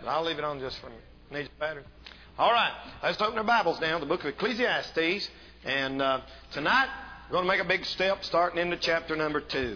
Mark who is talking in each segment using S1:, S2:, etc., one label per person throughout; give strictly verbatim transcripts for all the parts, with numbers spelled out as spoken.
S1: But I'll leave it on just for needs battery. All right, let's open our Bibles now, the book of Ecclesiastes. And uh, tonight, we're going to make a big step starting into chapter number two.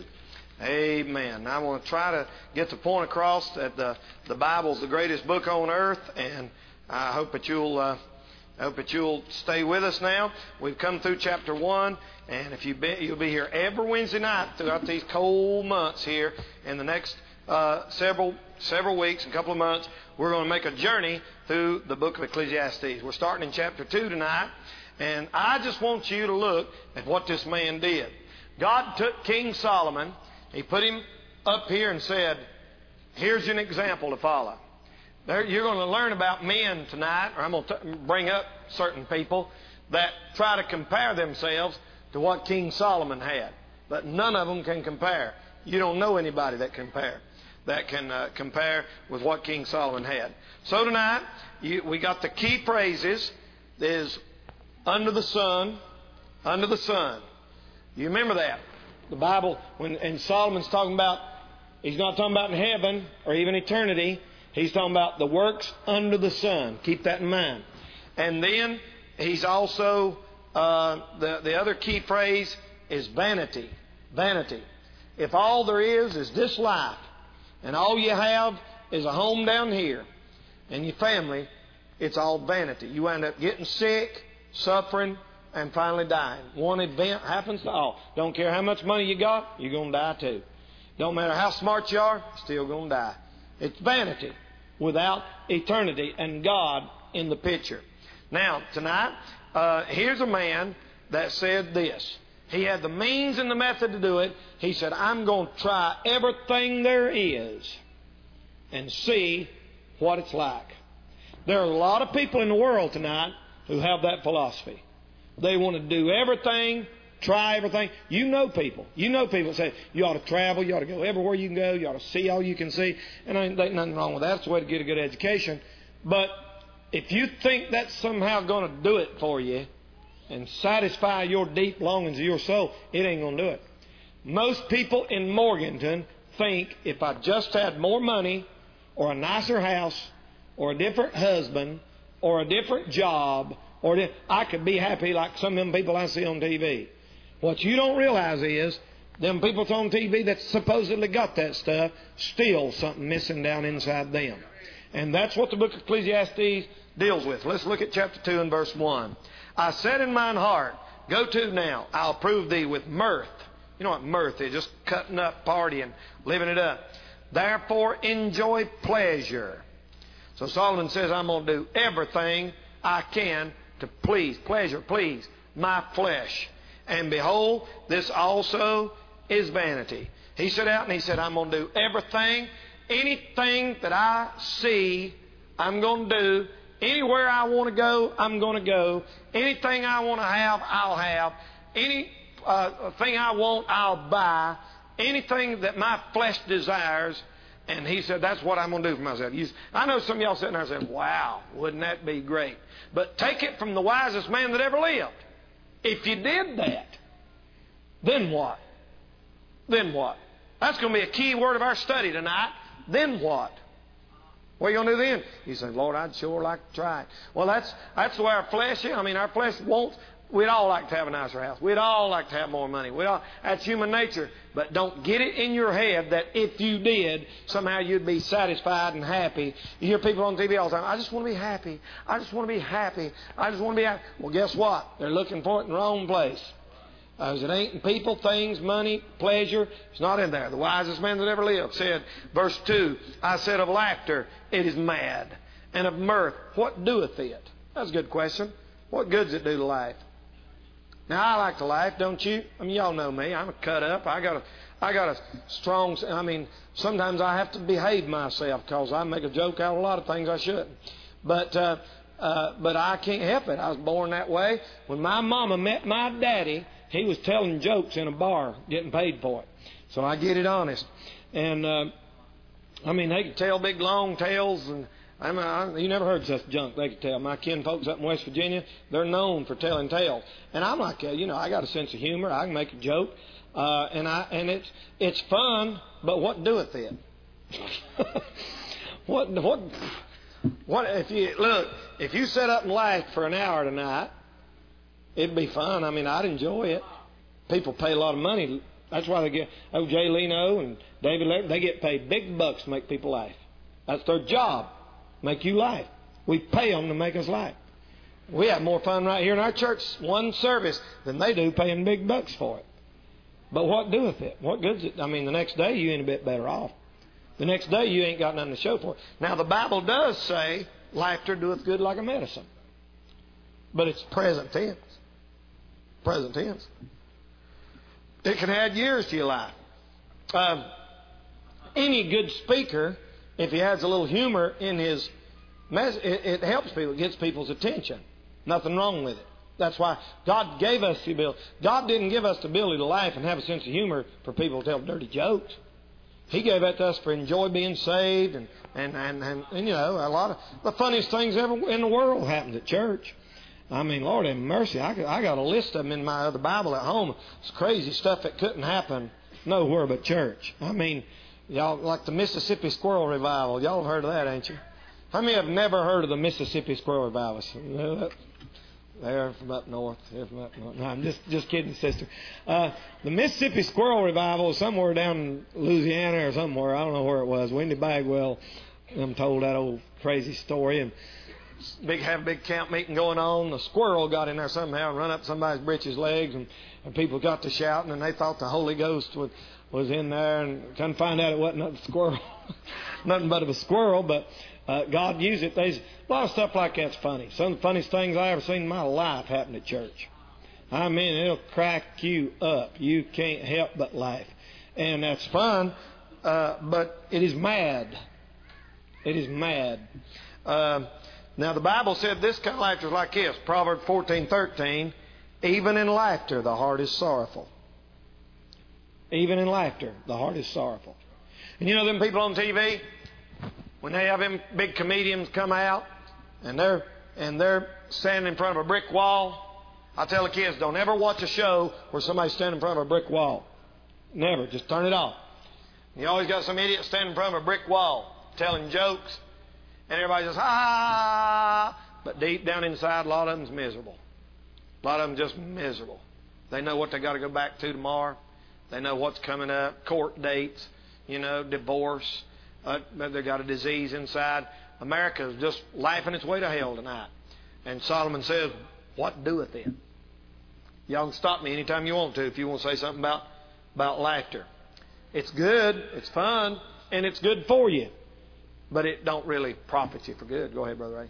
S1: Amen. I want to try to get the point across that the, the Bible's the greatest book on earth, and I hope that you'll uh, I hope that you'll stay with us now. We've come through chapter one, and if you be, you'll be here every Wednesday night throughout these cold months here. In the next uh, several several weeks, a couple of months, we're going to make a journey through the book of Ecclesiastes. We're starting in chapter two tonight, and I just want you to look at what this man did. God took King Solomon. He put him up here and said, here's an example to follow. There, you're going to learn about men tonight, or I'm going to t- bring up certain people that try to compare themselves to what King Solomon had. But none of them can compare. You don't know anybody that compare, that can uh, compare with what King Solomon had. So tonight, you, we got the key phrases. There's under the sun, under the sun. You remember that? The Bible, when and Solomon's talking about, he's not talking about in heaven or even eternity. He's talking about the works under the sun. Keep that in mind. And then he's also, uh, the, the other key phrase is vanity. Vanity. If all there is is this life, and all you have is a home down here, and your family, it's all vanity. You wind up getting sick, suffering, and finally dying. One event happens to all. Don't care how much money you got, you're going to die too. Don't matter how smart you are, still going to die. It's vanity without eternity and God in the picture. Now, tonight, uh, here's a man that said this. He had the means and the method to do it. He said, I'm going to try everything there is and see what it's like. There are a lot of people in the world tonight who have that philosophy. They want to do everything, try everything. You know people. You know people that say, you ought to travel, you ought to go everywhere you can go, you ought to see all you can see. And ain't nothing wrong with that. It's a way to get a good education. But if you think that's somehow going to do it for you and satisfy your deep longings of your soul, it ain't going to do it. Most people in Morganton think if I just had more money or a nicer house or a different husband or a different job, or I could be happy like some of them people I see on T V. What you don't realize is, them people that's on T V that supposedly got that stuff, still something missing down inside them. And that's what the book of Ecclesiastes deals with. Let's look at chapter two and verse one. I said in mine heart, go to now, I'll prove thee with mirth. You know what mirth is? Just cutting up, partying, living it up. Therefore enjoy pleasure. So Solomon says, I'm going to do everything I can to please, pleasure, please, my flesh. And behold, this also is vanity. He set out and he said, I'm going to do everything, anything that I see, I'm going to do. Anywhere I want to go, I'm going to go. Anything I want to have, I'll have. Any uh, thing I want, I'll buy. Anything that my flesh desires. And he said, that's what I'm going to do for myself. You, I know some of y'all sitting there saying, wow, wouldn't that be great? But take it from the wisest man that ever lived. If you did that, then what? Then what? That's going to be a key word of our study tonight. Then what? What are you going to do then? You say, Lord, I'd sure like to try it. Well, that's that's the way our flesh is. I mean, our flesh wants, we'd all like to have a nicer house. We'd all like to have more money. We'd all, that's human nature. But don't get it in your head that if you did, somehow you'd be satisfied and happy. You hear people on T V all the time, I just want to be happy. I just want to be happy. I just want to be happy. Well, guess what? They're looking for it in the wrong place. Because it ain't in people, things, money, pleasure. It's not in there. The wisest man that ever lived said, verse two, I said of laughter, it is mad. And of mirth, what doeth it? That's a good question. What good does it do to laugh? Now, I like to laugh, don't you? I mean, y'all know me. I'm a cut up. I got a, I got a strong, I mean, sometimes I have to behave myself because I make a joke out of a lot of things I shouldn't. But, uh, uh, but I can't help it. I was born that way. When my mama met my daddy, he was telling jokes in a bar, getting paid for it. So I get it honest. And, uh, I mean, they could tell big long tales and, I mean, I, you never heard such junk they could tell. My kin folks up in West Virginia, they're known for telling tales. And I'm like, uh, you know, I got a sense of humor. I can make a joke. Uh, and I and it's it's fun, but what doeth it? what what What if you look? If you set up and laughed for an hour tonight, it'd be fun. I mean, I'd enjoy it. People pay a lot of money. That's why they get O J Leno and David Larry. They get paid big bucks to make people laugh. That's their job, make you laugh. We pay them to make us laugh. We have more fun right here in our church, one service, than they do paying big bucks for it. But what doeth it? What good's it? I mean, the next day you ain't a bit better off. The next day you ain't got nothing to show for it. Now, the Bible does say, laughter doeth good like a medicine. But it's present tense. Present tense. It can add years to your life. Uh, any good speaker, if he adds a little humor in his message, it, it helps people. It gets people's attention. Nothing wrong with it. That's why God gave us the ability. God didn't give us the ability to laugh and have a sense of humor for people to tell dirty jokes. He gave that to us for enjoy being saved and, and, and, and, and you know, a lot of the funniest things ever in the world happened at church. I mean, Lord have mercy. I, I got a list of them in my other Bible at home. It's crazy stuff that couldn't happen nowhere but church. I mean, y'all, like the Mississippi Squirrel Revival. Y'all have heard of that, ain't you? How many have never heard of the Mississippi Squirrel Revival? They're from up north. They're from up north. No, I'm just, just kidding, sister. Uh, the Mississippi Squirrel Revival is somewhere down in Louisiana or somewhere. I don't know where it was. Wendy Bagwell um, told that old crazy story. And big have a big camp meeting going on. The squirrel got in there somehow and run up somebody's breeches legs, and, and people got to shouting, and they thought the Holy Ghost was, was in there, and couldn't find out it wasn't a squirrel, nothing but of a squirrel. But uh, God used it. There's a lot of stuff like that's funny. Some of the funniest things I ever seen in my life happened at church. I mean, it'll crack you up. You can't help but laugh, and that's fun. Uh, but it is mad. It is mad. Uh, Now, the Bible said this kind of laughter is like this. Proverbs fourteen thirteen. Even in laughter, the heart is sorrowful. Even in laughter, the heart is sorrowful. And you know them people on T V? When they have them big comedians come out and they're, and they're standing in front of a brick wall. I tell the kids, don't ever watch a show where somebody's standing in front of a brick wall. Never. Just turn it off. You always got some idiot standing in front of a brick wall telling jokes. And everybody says, ha! But deep down inside, a lot of them's miserable. A lot of them just miserable. They know what they got to go back to tomorrow. They know what's coming up, court dates, you know, divorce. Uh, they got a disease inside. America's just laughing its way to hell tonight. And Solomon says, what doeth it? Y'all can stop me anytime you want to if you want to say something about, about laughter. It's good, it's fun, and it's good for you. But it don't really profit you for good. Go ahead, Brother Ray.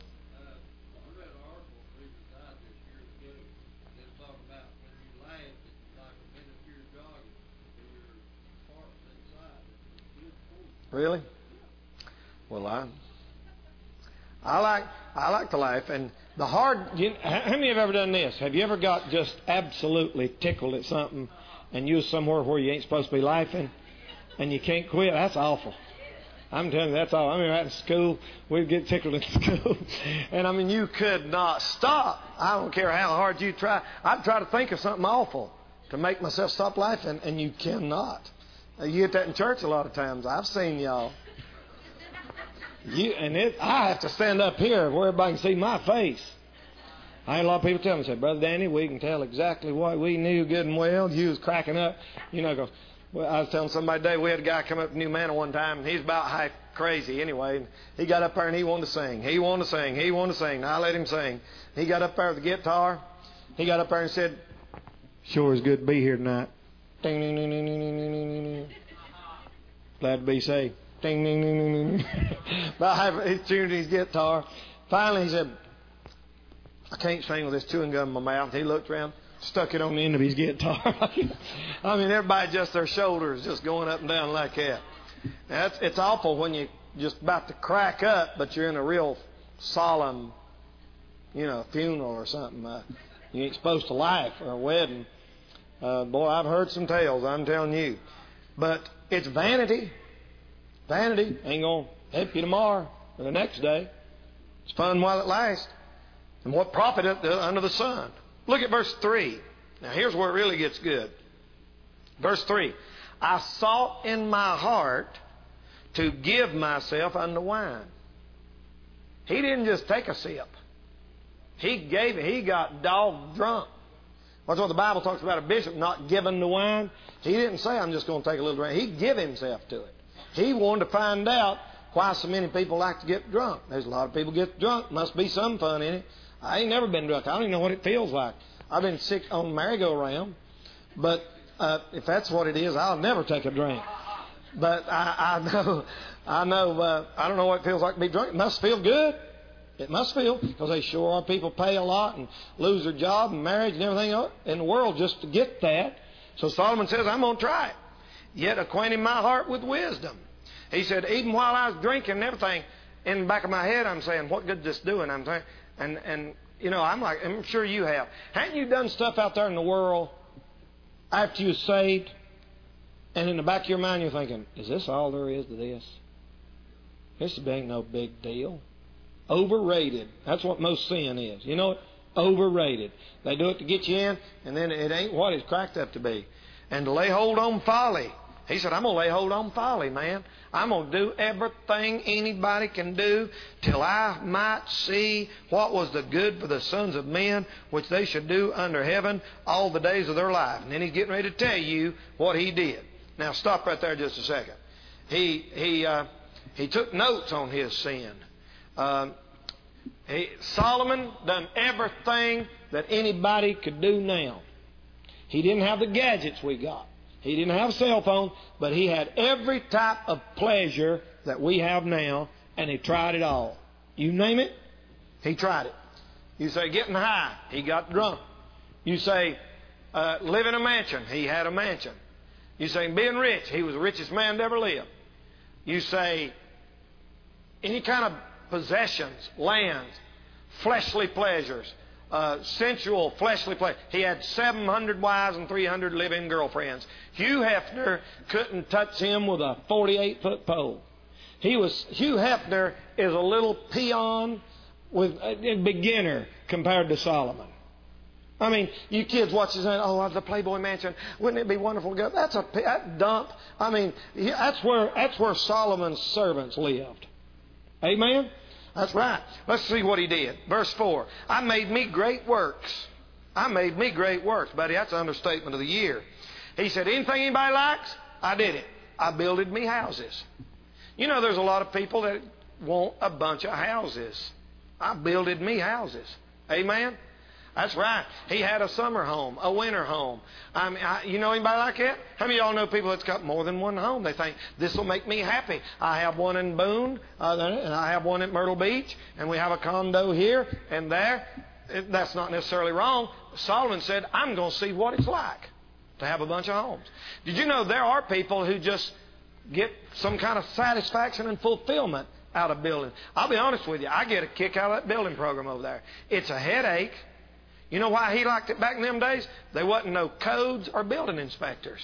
S1: Really? Well, I, I like I like to laugh, and the hard. You, how many have ever done this? Have you ever got just absolutely tickled at something, and you was somewhere where you ain't supposed to be laughing, and you can't quit? That's awful. I'm telling you, that's all. I mean, right in school, we'd get tickled in school. And, I mean, you could not stop. I don't care how hard you try. I'd try to think of something awful to make myself stop laughing, and you cannot. You get that in church a lot of times. I've seen y'all. You, and it, I have to stand up here where everybody can see my face. I had a lot of people tell me, say, Brother Danny, we can tell exactly what we knew good and well. You was cracking up. You know, goes. Well, I was telling somebody today, we had a guy come up to New Manor one time, and he's about half crazy anyway. And he got up there and he wanted to sing. He wanted to sing. He wanted to sing. And I let him sing. He got up there with the guitar. He got up there and said, sure is good to be here tonight. Ding, ding, ding, ding, ding, ding, ding, ding. Glad to be saved. Ding, ding, ding, ding, ding. About half, he tuned his guitar. Finally, he said, I can't sing with this chewing gum in my mouth. He looked around. Stuck it on the end of his guitar. I mean, everybody just their shoulders just going up and down like that. That's, it's awful when you're just about to crack up, but you're in a real solemn, you know, funeral or something. Uh, you ain't supposed to laugh or a wedding. Uh, boy, I've heard some tales, I'm telling you. But it's vanity. Vanity ain't going to help you tomorrow or the next day. It's fun while it lasts. And what profit under the sun? Look at verse three. Now, here's where it really gets good. Verse three. I sought in my heart to give myself unto wine. He didn't just take a sip. He gave it. He got dog drunk. That's what the Bible talks about a bishop not giving the wine. He didn't say, I'm just going to take a little drink. He gave himself to it. He wanted to find out why so many people like to get drunk. There's a lot of people get drunk. Must be some fun in it. I ain't never been drunk. I don't even know what it feels like. I've been sick on merry-go-round. But uh, if that's what it is, I'll never take a drink. But I, I know, I know, uh, I don't know what it feels like to be drunk. It must feel good. It must feel, because they sure are people pay a lot and lose their job and marriage and everything in the world just to get that. So Solomon says, I'm going to try it. Yet acquainting my heart with wisdom. He said, even while I was drinking and everything, in the back of my head, I'm saying, what good is this doing? I'm saying, and, and, you know, I'm like, I'm sure you have. Haven't you done stuff out there in the world after you're saved? And in the back of your mind, you're thinking, is this all there is to this? This ain't no big deal. Overrated. That's what most sin is. You know it? Overrated. They do it to get you in, and then it ain't what it's cracked up to be. And to lay hold on folly. He said, I'm going to lay hold on folly, man. I'm going to do everything anybody can do till I might see what was the good for the sons of men, which they should do under heaven all the days of their life. And then he's getting ready to tell you what he did. Now, stop right there just a second. He, he, uh, he took notes on his sin. Uh, he, Solomon done everything that anybody could do now. He didn't have the gadgets we got. He didn't have a cell phone, but he had every type of pleasure that we have now, and he tried it all. You name it, he tried it. You say getting high, he got drunk. You say uh, live in a mansion, he had a mansion. You say being rich, he was the richest man to ever live. You say any kind of possessions, lands, fleshly pleasures, uh, sensual, fleshly pleasure. He had seven hundred wives and three hundred living girlfriends. Hugh Hefner couldn't touch him with a forty-eight foot pole. He was Hugh Hefner is a little peon with a beginner compared to Solomon. I mean, you kids watch this and, oh, the Playboy Mansion. Wouldn't it be wonderful to go? That's a that dump. I mean, that's where that's where Solomon's servants lived. Amen? That's right. Let's see what he did. Verse four. I made me great works. I made me great works. Buddy, that's an understatement of the year. He said, anything anybody likes, I did it. I builded me houses. You know, there's a lot of people that want a bunch of houses. I builded me houses. Amen? That's right. He had a summer home, a winter home. I mean, I, you know anybody like that? How many of y'all know people that's got more than one home? They think, this will make me happy. I have one in Boone, uh, and I have one at Myrtle Beach, and we have a condo here and there. It, that's not necessarily wrong. Solomon said, I'm going to see what it's like to have a bunch of homes. Did you know there are people who just get some kind of satisfaction and fulfillment out of building? I'll be honest with you. I get a kick out of that building program over there. It's a headache. You know why he liked it back in them days? There wasn't no codes or building inspectors.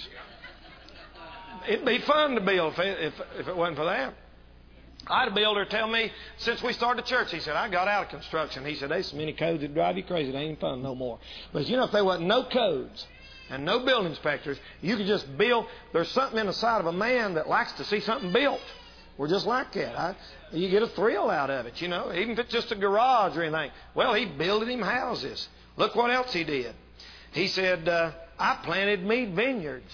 S1: It'd be fun to build if it, if, if it wasn't for that. I had a builder tell me, since we started the church, he said, I got out of construction. He said, there's so many codes that drive you crazy. It ain't fun no more. But you know, if there wasn't no codes and no building inspectors, you could just build. There's something in the side of a man that likes to see something built. We're just like that. I, you get a thrill out of it, you know, even if it's just a garage or anything. Well, he builded him houses. Look what else he did. He said, uh, I planted me vineyards.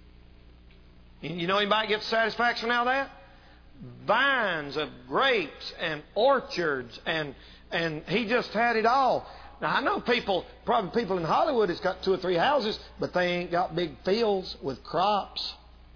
S1: You know anybody gets satisfaction out of that? Vines of grapes and orchards, and and he just had it all. Now, I know people, probably people in Hollywood that's got two or three houses, but they ain't got big fields with crops.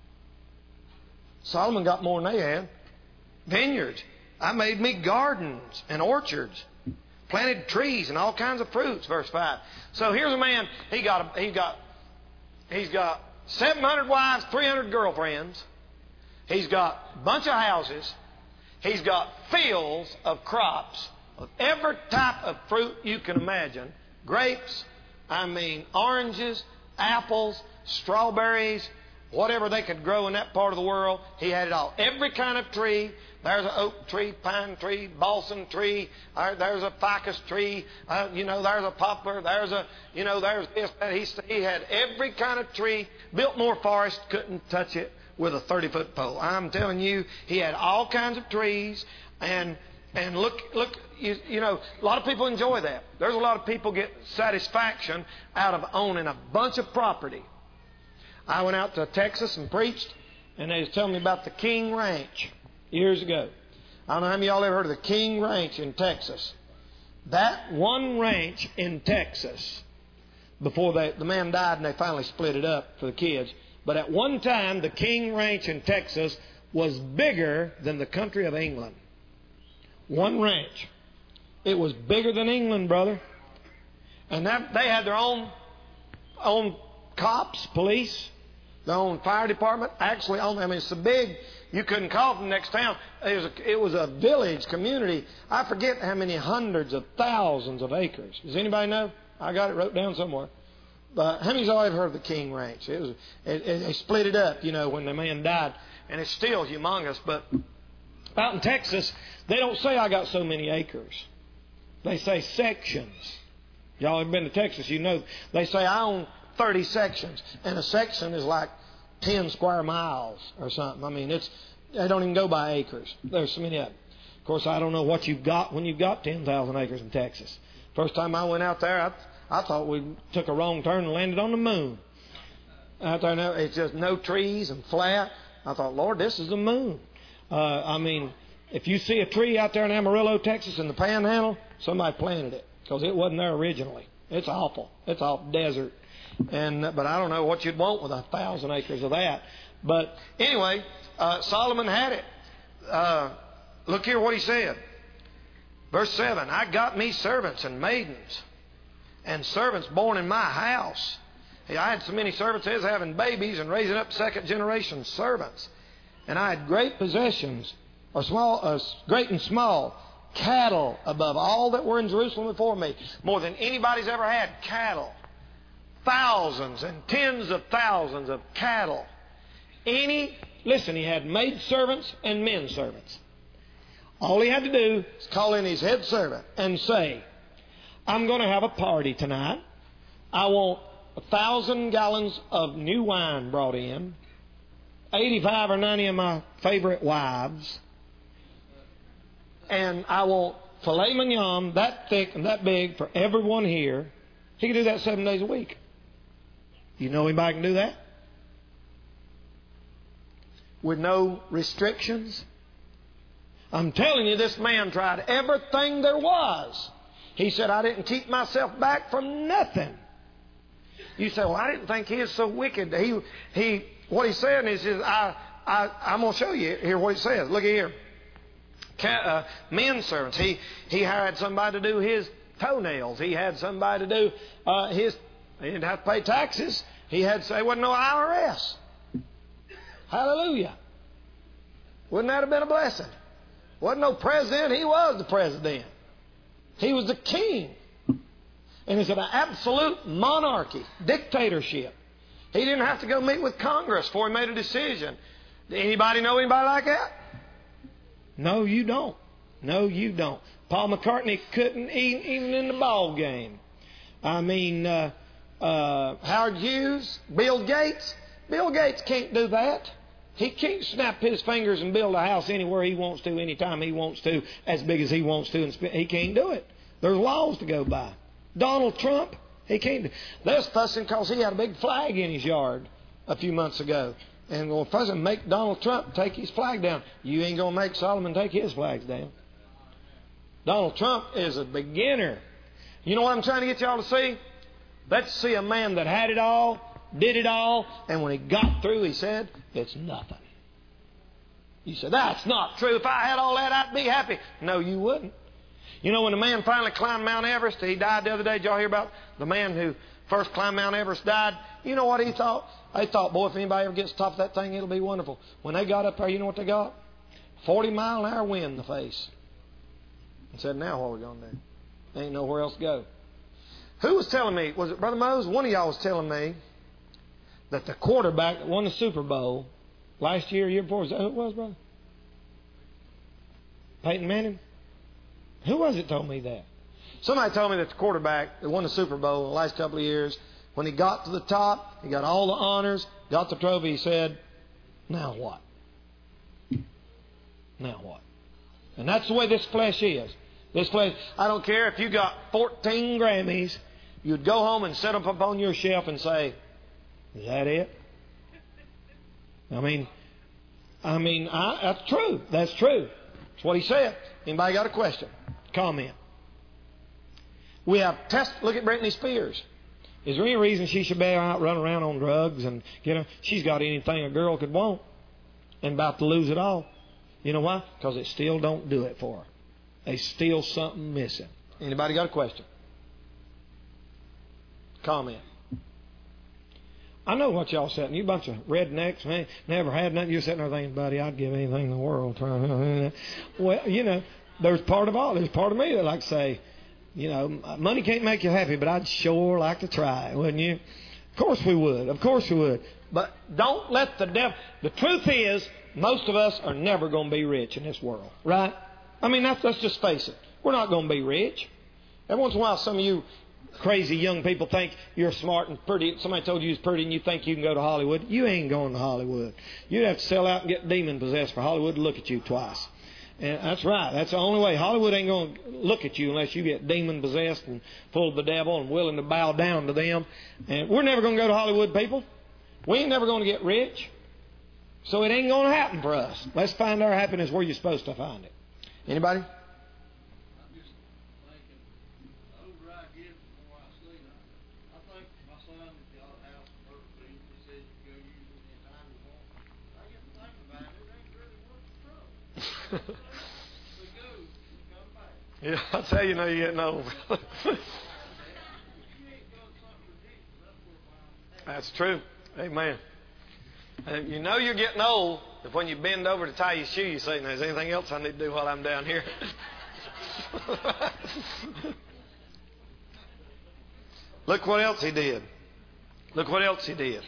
S1: Solomon got more than they had. Vineyards. I made me gardens and orchards. Planted trees and all kinds of fruits, verse five. So here's a man, he got, a, he got, he's got seven hundred wives, three hundred girlfriends. He's got a bunch of houses. He's got fields of crops of every type of fruit you can imagine. Grapes, I mean oranges, apples, strawberries, whatever they could grow in that part of the world, he had it all. Every kind of tree. There's an oak tree, pine tree, balsam tree. There's a ficus tree. Uh, you know, there's a poplar. There's a, you know, there's this. That. He, he had every kind of tree. Biltmore Forest couldn't touch it with a thirty-foot pole. I'm telling you, he had all kinds of trees. And And look, look, you, you know, a lot of people enjoy that. There's a lot of people get satisfaction out of owning a bunch of property. I went out to Texas and preached, and they was telling me about the King Ranch years ago. I don't know how many of y'all ever heard of the King Ranch in Texas. That one ranch in Texas, before they, the man died and they finally split it up for the kids, but at one time the King Ranch in Texas was bigger than the country of England. One ranch. It was bigger than England, brother. And that, they had their own, own cops, police, their own fire department. Actually, own, I mean, it's so big, you couldn't call from the next town. It was, a, it was a village community. I forget how many hundreds of thousands of acres. Does anybody know? I got it wrote down somewhere. But how many of y'all ever heard of the King Ranch? It was, it, it, they split it up, you know, when the man died. And it's still humongous, but out in Texas, they don't say I got so many acres. They say sections. Y'all have been to Texas, you know. They say I own thirty sections. And a section is like ten square miles or something. I mean, it's they don't even go by acres. There's so many of them. Of course, I don't know what you've got when you've got ten thousand acres in Texas. First time I went out there, I, I thought we took a wrong turn and landed on the moon. Out there now, it's just no trees and flat. I thought, Lord, this is the moon. Uh, I mean, if you see a tree out there in Amarillo, Texas, in the Panhandle, somebody planted it because it wasn't there originally. It's awful. It's all desert. And but I don't know what you'd want with a thousand acres of that. But anyway, uh, Solomon had it. Uh, look here what he said. Verse seven, I got me servants and maidens and servants born in my house. I had so many servants, I was having babies and raising up second generation servants. And I had great possessions, or small, uh, great and small, cattle above all that were in Jerusalem before me. More than anybody's ever had cattle. Thousands and tens of thousands of cattle. Any, listen, he had maid servants and men servants. All he had to do is call in his head servant and say, I'm going to have a party tonight. I want a thousand gallons of new wine brought in, eighty-five or ninety of my favorite wives, and I want filet mignon that thick and that big for everyone here. He can do that seven days a week. You know anybody can do that? With no restrictions? I'm telling you, this man tried everything there was. He said, I didn't keep myself back from nothing. You say, well, I didn't think he was so wicked. He, he, what he said is, is I, I, I'm going to show you here what he says. Look at here. Uh, men servants. He, he hired somebody to do his toenails. He had somebody to do uh, his, he didn't have to pay taxes. He had, there wasn't no I R S. Hallelujah. Wouldn't that have been a blessing? Wasn't no president. He was the president. He was the king. And it's an absolute monarchy, dictatorship. He didn't have to go meet with Congress before he made a decision. Anybody know anybody like that? No, you don't. No, you don't. Paul McCartney couldn't eat even in the ball game. I mean, uh, uh, Howard Hughes, Bill Gates. Bill Gates can't do that. He can't snap his fingers and build a house anywhere he wants to, anytime he wants to, as big as he wants to. And he can't do it. There's laws to go by. Donald Trump, he can't. They're fussing because he had a big flag in his yard a few months ago. And we're fussing, make Donald Trump take his flag down. You ain't going to make Solomon take his flags down. Donald Trump is a beginner. You know what I'm trying to get y'all to see? Let's see a man that had it all, did it all, and when he got through, he said, it's nothing. You said, that's not true. If I had all that, I'd be happy. No, you wouldn't. You know, when the man finally climbed Mount Everest, he died the other day. Did y'all hear about the man who first climbed Mount Everest died? You know what he thought? They thought, boy, if anybody ever gets to the top of that thing, it'll be wonderful. When they got up there, you know what they got? forty mile an hour wind in the face. And said, now what are we going to do? Ain't nowhere else to go. Who was telling me? Was it Brother Moses? One of y'all was telling me that the quarterback that won the Super Bowl last year, year before, was that who it was, brother? Peyton Manning? Who was it told me that? Somebody told me that the quarterback that won the Super Bowl in the last couple of years, when he got to the top, he got all the honors, got the trophy, he said, now what? Now what? And that's the way this flesh is. This flesh, I don't care if you got fourteen Grammys, you'd go home and set them up on your shelf and say, is that it? I mean, I mean, I, that's true. That's true. That's what he said. Anybody got a question? Comment. We have test. Look at Britney Spears. Is there any reason she should be out running around on drugs and you know she's got anything a girl could want and about to lose it all? You know why? Because it still don't do it for her. There's still something missing. Anybody got a question? Comment. I know what y'all sitting. You bunch of rednecks, man. Never had nothing. You're sitting there thinking, buddy, I'd give anything in the world. Well, you know, there's part of all. There's part of me that like to say, you know, money can't make you happy, but I'd sure like to try, wouldn't you? Of course we would. Of course we would. But don't let the devil... The truth is, most of us are never going to be rich in this world, right? I mean, that's, let's just face it. We're not going to be rich. Every once in a while, some of you crazy young people think you're smart and pretty. Somebody told you you're pretty and you think you can go to Hollywood. You ain't going to Hollywood. You'd have to sell out and get demon possessed for Hollywood to look at you twice. And that's right. That's the only way. Hollywood ain't going to look at you unless you get demon possessed and full of the devil and willing to bow down to them. And we're never going to go to Hollywood, people. We ain't never going to get rich. So it ain't going to happen for us. Let's find our happiness where you're supposed to find it. Anybody? Yeah, I'll tell you, now you're getting old. That's true. Amen. And you know you're getting old if when you bend over to tie your shoe, you say, now, is there anything else I need to do while I'm down here? Look what else he did. Look what else he did.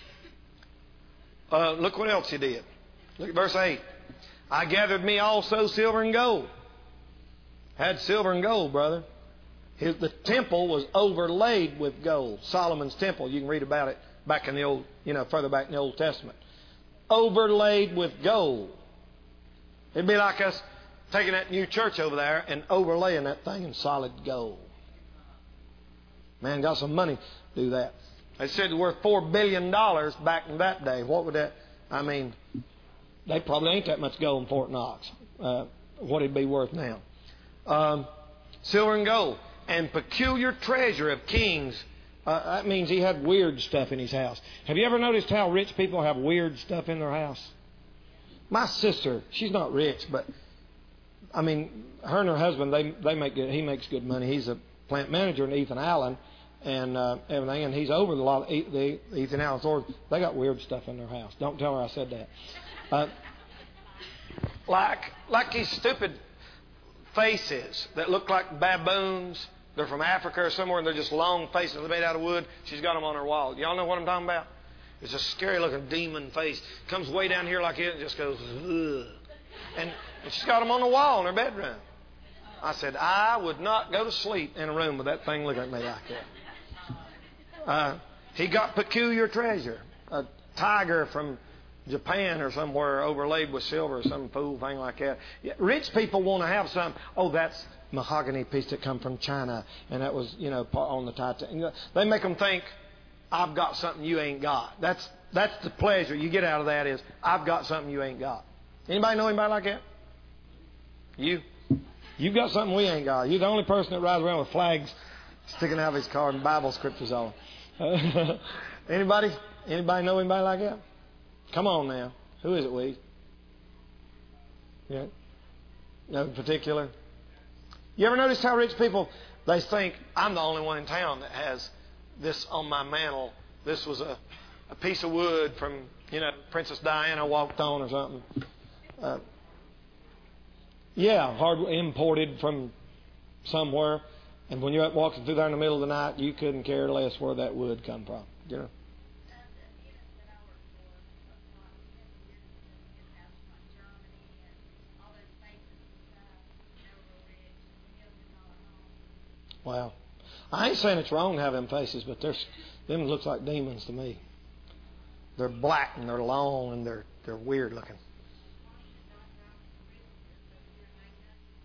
S1: Uh, look what else he did. Look at verse eight. I gathered me also silver and gold. Had silver and gold, brother. His, the temple was overlaid with gold. Solomon's temple, you can read about it back in the old, you know, further back in the Old Testament. Overlaid with gold. It'd be like us taking that new church over there and overlaying that thing in solid gold. Man, got some money to do that. They said it was worth four billion dollars back in that day. What would that, I mean, they probably ain't that much gold in Fort Knox. Uh, what it'd be worth now. Um, silver and gold. And peculiar treasure of kings. Uh, that means he had weird stuff in his house. Have you ever noticed how rich people have weird stuff in their house? My sister, she's not rich, but I mean, her and her husband, they they make good, he makes good money. He's a plant manager in Ethan Allen and uh, everything, and he's over a lot of the Ethan Allen stores. They got weird stuff in their house. Don't tell her I said that. Uh, like like these stupid faces that look like baboons. They're from Africa or somewhere, and they're just long faces. They're made out of wood. She's got them on her wall. Y'all know what I'm talking about? It's a scary-looking demon face. Comes way down here like it and just goes, ugh. And, and she's got them on the wall in her bedroom. I said, I would not go to sleep in a room with that thing looking at me like that. Uh, he got peculiar treasure. A tiger from Japan or somewhere overlaid with silver or some fool thing like that. Yeah, rich people want to have some. Oh, that's mahogany piece that come from China, and that was, you know, on the Titanic. They make them think, I've got something you ain't got. That's that's the pleasure you get out of that is, I've got something you ain't got. Anybody know anybody like that? You? You've got something we ain't got. You're the only person that rides around with flags sticking out of his car and Bible scriptures on. Anybody? Anybody know anybody like that? Come on now. Who is it, we? Yeah. No particular? You ever notice how rich people, they think, I'm the only one in town that has this on my mantle. This was a, a piece of wood from, you know, Princess Diana walked on or something. Uh, yeah, hard imported from somewhere. And when you're up walking through there in the middle of the night, you couldn't care less where that wood come from. You know? Wow. I ain't saying it's wrong to have them faces, but they're, them looks like demons to me. They're black and they're long and they're they're weird looking.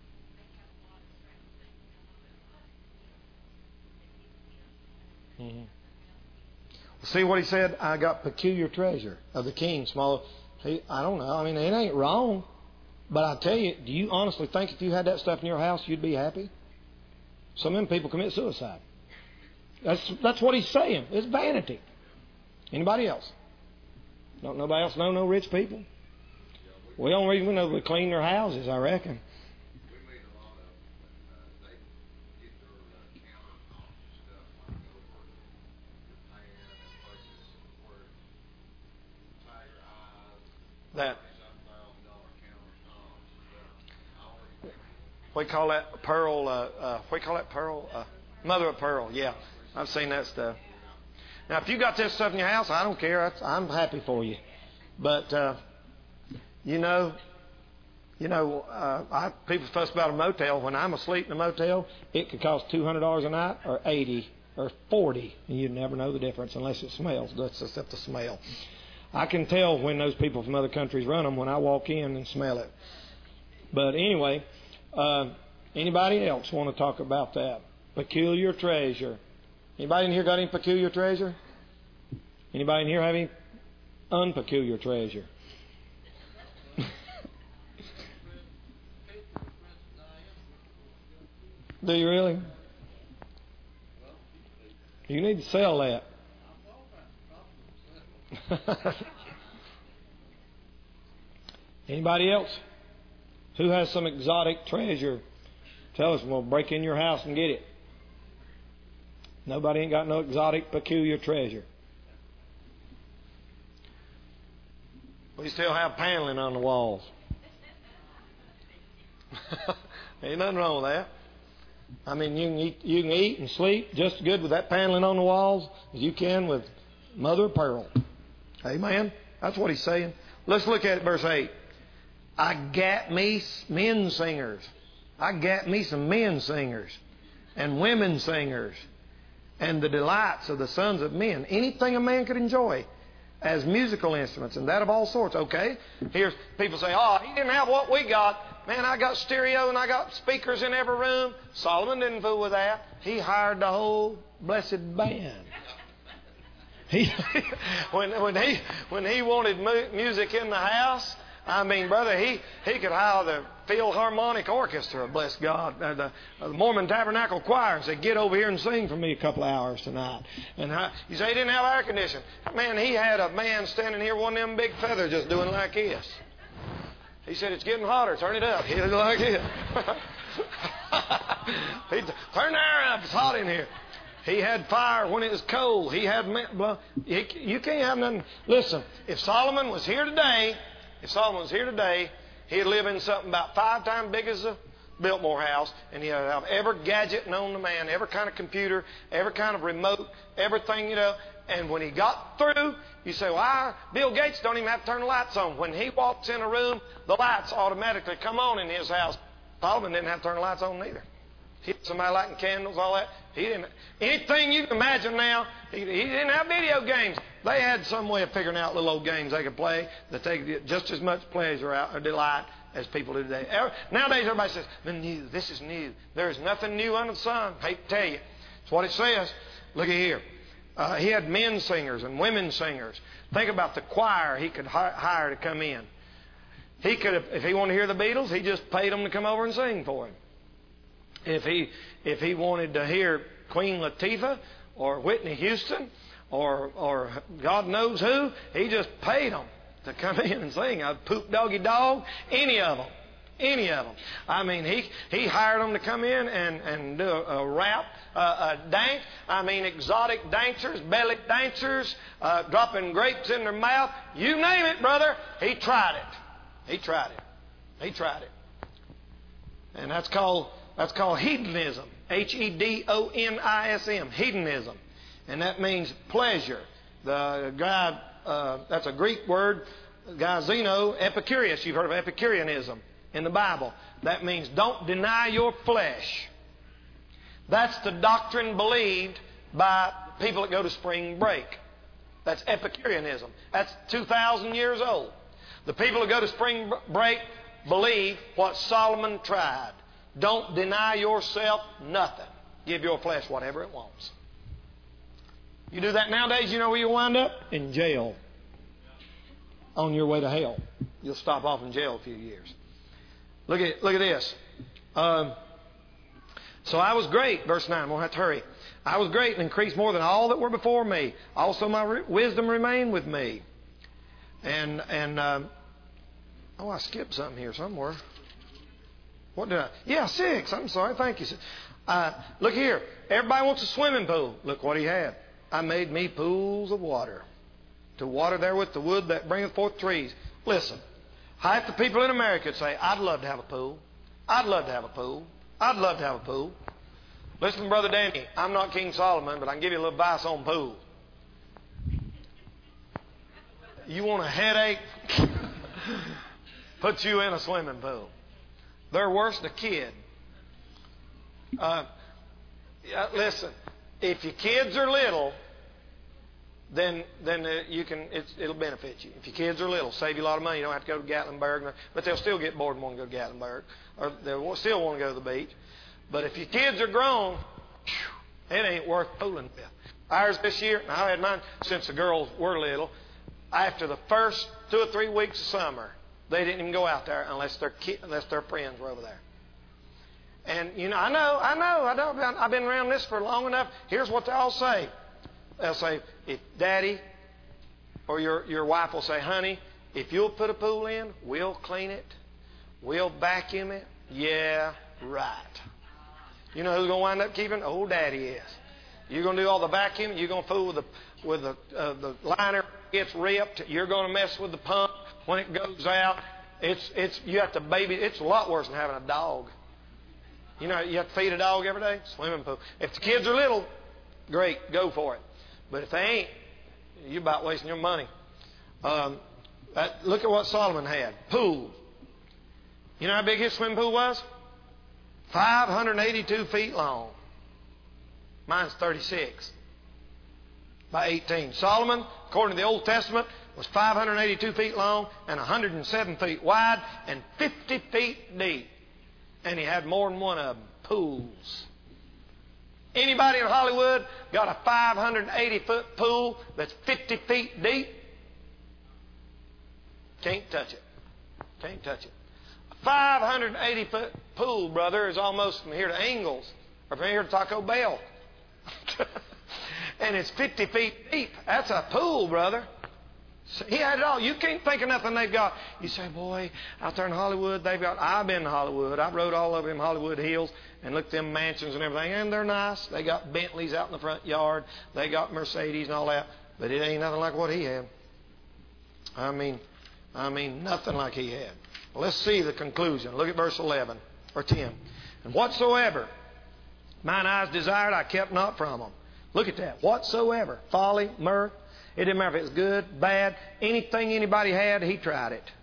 S1: Mm-hmm. See what he said? I got peculiar treasure of the king. Small. He, I don't know. I mean, it ain't wrong. But I tell you, do you honestly think if you had that stuff in your house, you'd be happy? Some of them people commit suicide. That's that's what he's saying. It's vanity. Anybody else? Don't nobody else know no rich people? We don't even know they clean their houses, I reckon. That we call that pearl. Uh, uh, we call that pearl. Uh, mother of pearl. Yeah, I've seen that stuff. Now, if you got this stuff in your house, I don't care. I'm happy for you. But uh, you know, you know, uh, I, people fuss about a motel. When I'm asleep in a motel, it could cost two hundred dollars a night, or eighty, or forty, and you'd never know the difference unless it smells. That's except the smell. I can tell when those people from other countries run them when I walk in and smell it. But anyway, uh, anybody else want to talk about that? Peculiar treasure. Anybody in here got any peculiar treasure? Anybody in here have any unpeculiar treasure? Do you really? You need to sell that. Anybody else who has some exotic treasure? Tell us, and we'll break in your house and get it. Nobody ain't got no exotic, peculiar treasure. We still have paneling on the walls. Ain't nothing wrong with that. I mean, you can eat, you can eat and sleep just as good with that paneling on the walls as you can with mother of pearl. Amen? That's what he's saying. Let's look at it, verse eight. I got me men singers. I got me some men singers and women singers and the delights of the sons of men. Anything a man could enjoy as musical instruments, and that of all sorts. Okay? Here's people say, oh, he didn't have what we got. Man, I got stereo and I got speakers in every room. Solomon didn't fool with that. He hired the whole blessed band. He, when when he when he wanted mu- music in the house, I mean, brother, he, he could hire the Philharmonic Orchestra, bless God, uh, the, uh, the Mormon Tabernacle Choir, and say, get over here and sing for me a couple of hours tonight. And I, you say he didn't have air conditioning. Man, he had a man standing here, one of them big feathers, just doing like this. He said, it's getting hotter, turn it up. He did like this. He'd turn the air up, it's hot in here. He had fire when it was cold. He had blood. You can't have nothing. Listen, if Solomon was here today, if Solomon was here today, he'd live in something about five times big as the Biltmore house, and he'd have every gadget known to man, every kind of computer, every kind of remote, everything, you know. And when he got through, you say, well, I, Bill Gates don't even have to turn the lights on. When he walks in a room, the lights automatically come on in his house. Solomon didn't have to turn the lights on either. He had somebody lighting candles, all that. He didn't. Anything you can imagine now, he, he didn't have video games. They had some way of figuring out little old games they could play that they could get just as much pleasure out or delight as people do today. Nowadays, everybody says, "The new. This is new. There is nothing new under the sun." I hate to tell you. It's what it says. Look at here. Uh, he had men singers and women singers. Think about the choir he could hi- hire to come in. He could, have, if he wanted to hear the Beatles, he just paid them to come over and sing for him. If he if he wanted to hear Queen Latifah or Whitney Houston or or God knows who, he just paid them to come in and sing. A Poop Doggy Dog, any of them, any of them. I mean, he he hired them to come in and and do a, a rap, uh, a dance. I mean, exotic dancers, belly dancers, uh, dropping grapes in their mouth. You name it, brother. He tried it. He tried it. He tried it. And that's called. That's called hedonism. H E D O N I S M. Hedonism. And that means pleasure. The guy, uh, that's a Greek word. The guy Zeno, Epicurus. You've heard of Epicureanism in the Bible. That means don't deny your flesh. That's the doctrine believed by people that go to spring break. That's Epicureanism. That's two thousand years old. The people that go to spring break believe what Solomon tried. Don't deny yourself nothing. Give your flesh whatever it wants. You do that nowadays, you know where you'll wind up? In jail. On your way to hell. You'll stop off in jail a few years. Look at look at this. Um, so I was great, verse nine. I'm going to have to hurry. I was great and increased more than all that were before me. Also my re- wisdom remained with me. And, and um, oh, I skipped something here somewhere. What did I? Yeah, six. I'm sorry. Thank you. Uh, look here. Everybody wants a swimming pool. Look what he had. I made me pools of water, to water therewith the wood that bringeth forth trees. Listen, half the people in America would say, I'd love to have a pool. I'd love to have a pool. I'd love to have a pool. Listen, Brother Danny, I'm not King Solomon, but I can give you a little advice on pool. You want a headache? Put you in a swimming pool. They're worse than a kid. Uh, yeah, listen, if your kids are little, then then uh, you can it's, it'll benefit you. If your kids are little, save you a lot of money. You don't have to go to Gatlinburg, but they'll still get bored and want to go to Gatlinburg, or they'll still want to go to the beach. But if your kids are grown, it ain't worth fooling with. Ours this year, and I had mine since the girls were little. After the first two or three weeks of summer, they didn't even go out there unless their ki- unless their friends were over there. And you know, I know, I know, I know. I've been around this for long enough. Here's what they all say. They'll say, if Daddy or your your wife will say, honey, if you'll put a pool in, we'll clean it, we'll vacuum it. Yeah, right. You know who's going to wind up keeping? Old Daddy is. You're going to do all the vacuuming. You're going to fool with the with the uh, the liner gets ripped. You're going to mess with the pump when it goes out. It's it's you have to baby. It's a lot worse than having a dog. You know, you have to feed a dog every day. Swimming pool. If the kids are little, great, go for it. But if they ain't, you're about wasting your money. Um, that, look at what Solomon had. Pool. You know how big his swimming pool was? five hundred eighty-two feet long. Mine's thirty-six by eighteen. Solomon, according to the Old Testament, was five hundred eighty-two feet long and one hundred seven feet wide and fifty feet deep. And he had more than one of them. Pools. Anybody in Hollywood got a five hundred eighty foot pool that's fifty feet deep? Can't touch it. Can't touch it. A five hundred eighty foot pool, brother, is almost from here to Ingles or from here to Taco Bell. And it's fifty feet deep. That's a pool, brother. He had it all. You can't think of nothing they've got. You say, boy, out there in Hollywood, they've got... I've been to Hollywood. I've rode all over them Hollywood hills and looked at them mansions and everything, and they're nice. They got Bentleys out in the front yard. They got Mercedes and all that. But it ain't nothing like what he had. I mean, I mean, nothing like he had. Well, let's see the conclusion. Look at verse eleven or ten. And whatsoever mine eyes desired, I kept not from them. Look at that. Whatsoever. Folly, mirth. It didn't matter if it was good, bad, anything anybody had, he tried it.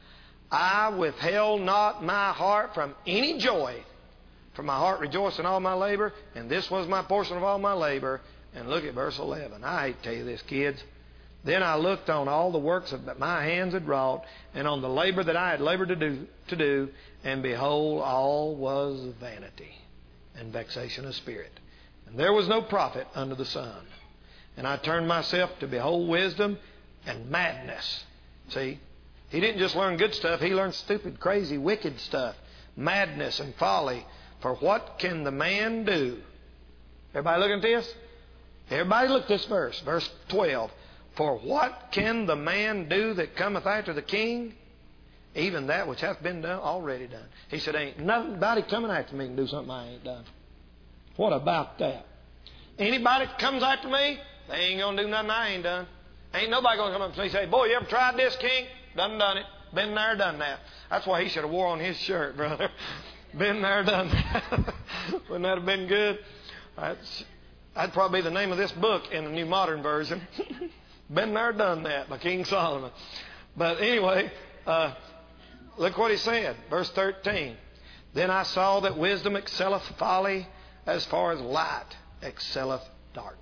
S1: I withheld not my heart from any joy, for my heart rejoiced in all my labor, and this was my portion of all my labor. And look at verse eleven. I hate to tell you this, kids. Then I looked on all the works that my hands had wrought, and on the labor that I had labored to do, to do, and behold, all was vanity and vexation of spirit. And there was no profit under the sun. And I turned myself to behold wisdom and madness. See, he didn't just learn good stuff. He learned stupid, crazy, wicked stuff. Madness and folly. For what can the man do? Everybody looking at this? Everybody look at this verse. Verse twelve. For what can the man do that cometh after the king? Even that which hath been done, already done. He said, ain't nobody coming after me can do something I ain't done. What about that? Anybody that comes after me, they ain't going to do nothing I ain't done. Ain't nobody going to come up to me and say, boy, you ever tried this, King? Done done it. Been there, done that. That's why he should have wore on his shirt, brother. Been there, done that. Wouldn't that have been good? That's, that'd probably be the name of this book in the New Modern Version. Been there, done that by King Solomon. But anyway, uh, look what he said. Verse thirteen. Then I saw that wisdom excelleth folly as far as light excelleth darkness.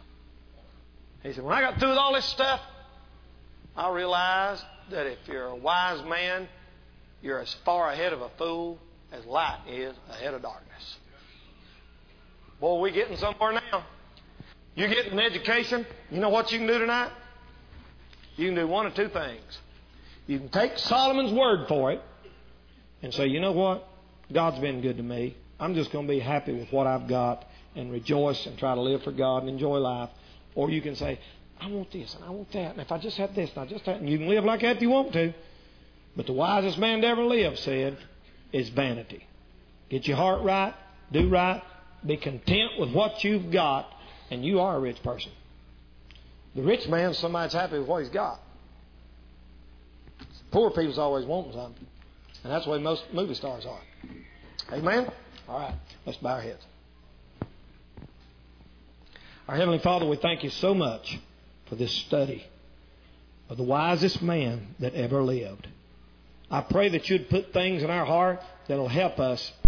S1: He said, when I got through with all this stuff, I realized that if you're a wise man, you're as far ahead of a fool as light is ahead of darkness. Boy, we're getting somewhere now. You're getting an education. You know what you can do tonight? You can do one of two things. You can take Solomon's word for it and say, you know what? God's been good to me. I'm just going to be happy with what I've got and rejoice and try to live for God and enjoy life. Or you can say, I want this and I want that. And if I just have this and I just that. And you can live like that if you want to. But the wisest man to ever live said, is vanity. Get your heart right. Do right. Be content with what you've got. And you are a rich person. The rich man is somebody that's happy with what he's got. Poor people's always wanting something. And that's the way most movie stars are. Amen? All right. Let's bow our heads. Our Heavenly Father, we thank you so much for this study of the wisest man that ever lived. I pray that you'd put things in our heart that will help us